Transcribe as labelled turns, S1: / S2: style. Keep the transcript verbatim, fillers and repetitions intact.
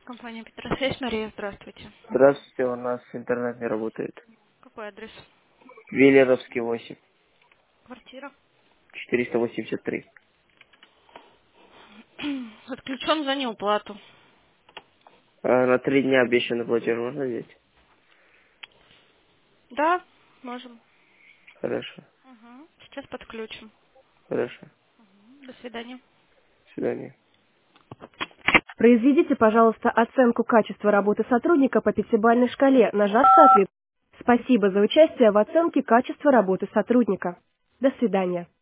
S1: Компания Петросвязь, Мария, здравствуйте.
S2: Здравствуйте, у нас интернет не работает.
S1: Какой адрес?
S2: Велеровский восемь,
S1: Квартира.
S2: четыреста восемьдесят три.
S1: Отключен за неуплату.
S2: А на три дня обещанный платеж можно взять?
S1: Да, можем.
S2: Хорошо,
S1: Угу. Сейчас подключим.
S2: хорошо.
S1: До свидания.
S2: До свидания.
S1: Произведите, пожалуйста, оценку качества работы сотрудника по пятибалльной шкале, нажав соответственно. Спасибо за участие в оценке качества работы сотрудника. До свидания.